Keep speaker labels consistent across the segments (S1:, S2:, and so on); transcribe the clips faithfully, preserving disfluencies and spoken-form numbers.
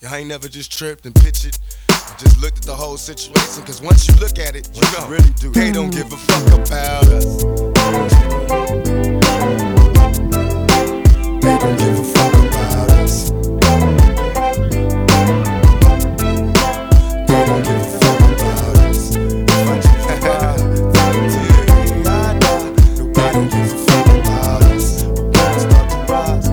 S1: I ain't never just tripped and pitched it. I just looked at the whole situation, cause once you look at it, you know, really do. They don't give a fuck about us. They don't give a fuck about us. They don't give a fuck about us. If I just ride, volunteer, I die. Nobody don't give a fuck about us. When I start to rise,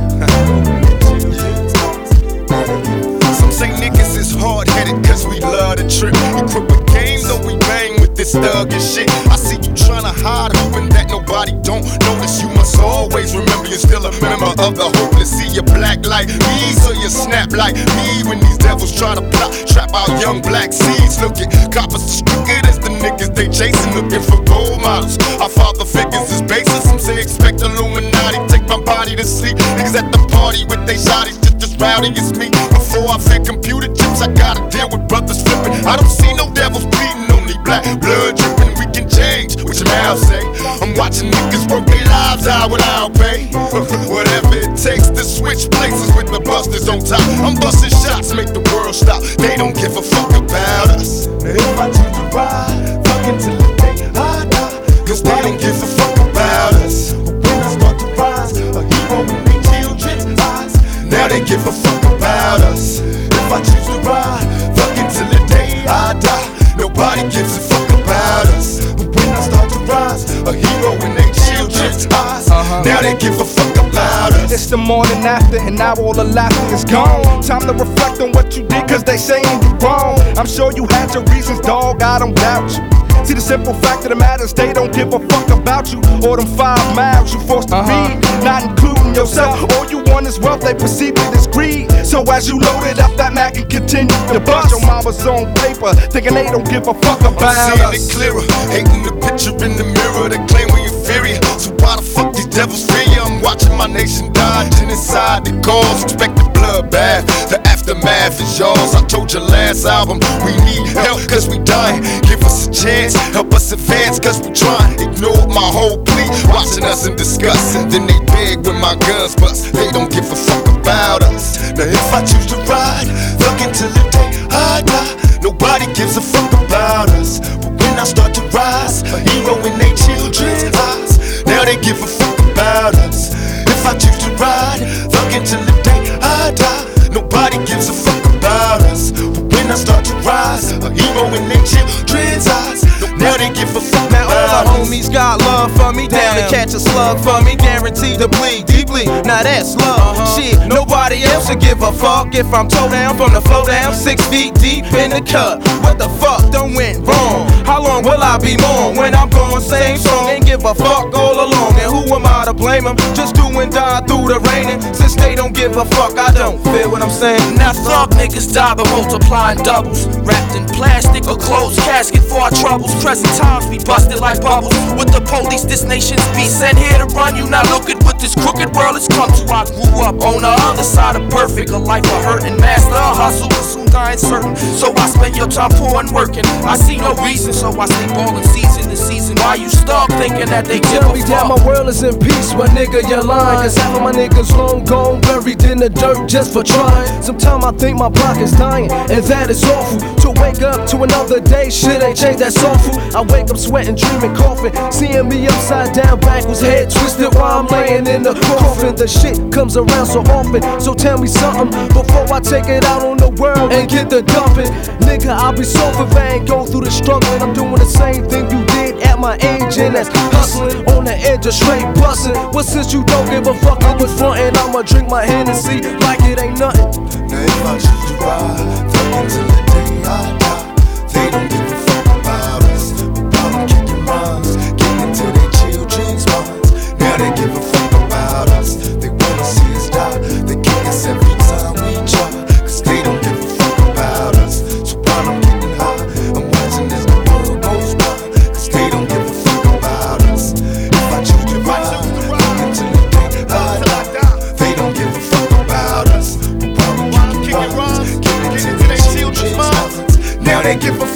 S1: some say niggas is hard-headed cause we love to trip. Equip with game, though we bang with this thug and shit. I see you tryna hide, hoping that nobody don't notice. You must always remember you're still a member of the hopeless. See you black like me, so you snap like me. When these devils try to plot, trap out young black seeds. Look at coppers as crooked as the niggas they chasing, looking for gold models. Our father figures is baseless. Some say expect Illuminati, take my body to sleep. Niggas at the party with they shotties, just as rowdy as me. Before I fit computer chips, I gotta deal with brothers flipping. I don't see no devils bleeding, only black blood dripping. We can change, what your mouth say. I'm watching niggas work their lives out without pay. Whatever it takes to switch places with the busters on top. I'm busting shots, make the world stop. They don't give a fuck about us. If I choose to ride, fuck until the day I die. Cause they don't give a fuck about us. But when I start to rise, a hero in their children's eyes. Now they give a fuck about us. If I choose to ride, fuck until the day I die. Nobody gives a fuck about us. But when I start to rise, a hero in their children's eyes. Uh-huh. Now they give a fuck about us.
S2: It's the morning after, and now all the laughter is gone. Time to reflect on what you did, cause they saying you wrong. I'm sure you had your reasons, dog, I don't doubt you. See, the simple fact of the matter is they don't give a fuck about you. Or them five miles you forced to uh-huh. read, not including yourself. All you want is wealth, they perceive it as greed. So as you load it up, that Mac and continue to bust. Your mama's on paper, thinking they don't give a fuck about
S1: I'm seeing
S2: us.
S1: it clearer, hating the picture in the mirror. They claim we inferior, so why the fuck these devils fear you? I'm watching my nation die, genocide the cause, expect the bloodbath. The aftermath is yours. I told you last album, we need help cause we dying. Give us a chance, help us advance cause we trying. Ignore my whole plea, watching us in disgust. And then they beg when my guns bust. They don't give a fuck about us. Now if I choose to ride, fuck until the day I die. Nobody gives a fuck about us. But when I start to rise, a hero in their children's eyes. Now they give a fuck about us. If I choose to ride, fuck until the day I die. Nobody gives a fuck about us. But when I start to rise, a hero in their children's eyes. Now they give a fuck
S3: now
S1: about
S3: all the
S1: us.
S3: homies got love for me, down to catch a slug for me, guaranteed to bleed deeply. Now that's love. Uh-huh. Shit, nobody else would give a fuck if I'm toe down from the flow down, six feet deep in the cut. What the fuck done went wrong? How long will I be mourn when I'm gone? Same song, ain't give a fuck all along. And who am I to blame them? Just do and die through the raining. Since they don't give a fuck, I don't feel what I'm saying.
S4: Now thug niggas die by multiplying doubles, wrapped in plastic or closed casket for our troubles. Present times be busted like bubbles. With the police, this nation's be sent here to run you. Now look at what this crooked world has come to. I grew up on the other side of perfect, a life of hurt and master a hustle, but soon dying certain. So I spend your time poor and working. I see no reason, so I stay ballin' season to season. Why you stuck thinking that they give
S5: Tell
S4: a
S5: me
S4: fuck?
S5: that my world is in peace, well nigga you're lying. Cause half of my niggas long gone, buried in the dirt just for trying. Sometimes I think my block is dying, and that is awful. To wake up to another day, shit ain't changed, that's awful. I wake up sweating, dreaming, coughing, seeing me upside down, backwards, head twisted while I'm laying in the coffin. The shit comes around so often, so tell me something before I take it out on the world and get the dumping. Nigga, I'll be so if I ain't go through the struggle, and I'm doing the same thing you did at my age, and that's hustling on the edge of straight busting. Well, since you don't give a fuck, I was frontin', I'ma drink my Hennessy like it ain't nothing.
S1: Now if I choose to ride, fuck until the day I die. They don't give a fuck about us. But while I'm kicking rhymes, getting into their children's minds. Now they give a fuck about us. They wanna see us die. They kick us every time we try. Cause they don't give a fuck about us. So while I'm getting high, I'm watching as the world goes by. Cause they don't give a fuck about us. If I choose to ride, fuck until the day I die. They don't give a fuck about us. But while I'm kicking rhymes, getting into their children's minds. Now they give a